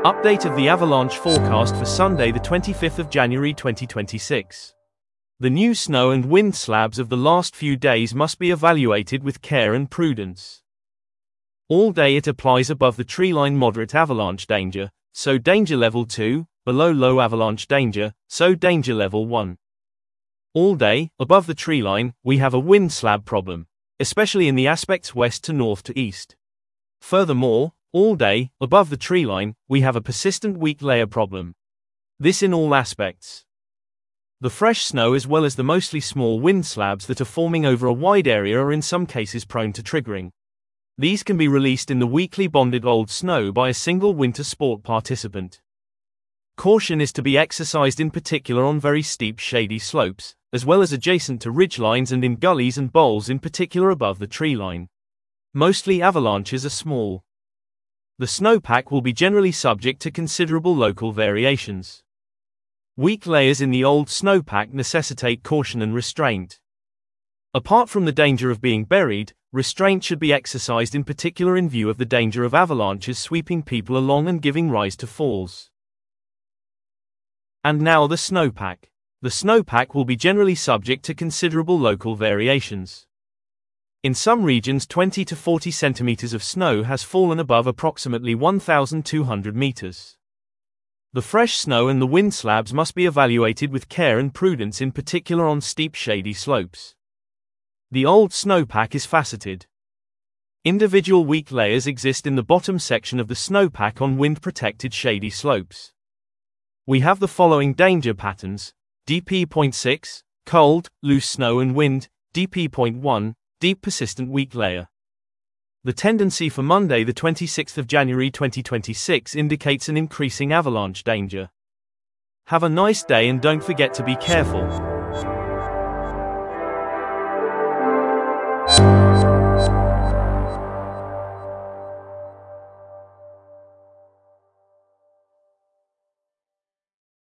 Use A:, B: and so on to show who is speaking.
A: Update of the avalanche forecast for Sunday the 25th of January 2026. The new snow and wind slabs of the last few days must be evaluated with care and prudence. All day it applies above the treeline moderate avalanche danger, so danger level 2, below low avalanche danger, so danger level 1. All day, above the treeline, we have a wind slab problem, especially in the aspects west to north to east. Furthermore, all day, above the treeline, we have a persistent weak layer problem. This in all aspects. The fresh snow as well as the mostly small wind slabs that are forming over a wide area are in some cases prone to triggering. These can be released in the weakly bonded old snow by a single winter sport participant. Caution is to be exercised in particular on very steep shady slopes, as well as adjacent to ridgelines and in gullies and bowls in particular above the treeline. Mostly avalanches are small. The snowpack will be generally subject to considerable local variations. Weak layers in the old snowpack necessitate caution and restraint. Apart from the danger of being buried, restraint should be exercised in particular in view of the danger of avalanches sweeping people along and giving rise to falls. And now the snowpack. The snowpack will be generally subject to considerable local variations. In some regions 20 to 40 centimeters of snow has fallen above approximately 1,200 meters. The fresh snow and the wind slabs must be evaluated with care and prudence in particular on steep shady slopes. The old snowpack is faceted. Individual weak layers exist in the bottom section of the snowpack on wind-protected shady slopes. We have the following danger patterns: DP.6, cold, loose snow and wind, DP.1, deep persistent weak layer. The tendency for Monday the 26th of January 2026 indicates an increasing avalanche danger. Have a nice day and don't forget to be careful.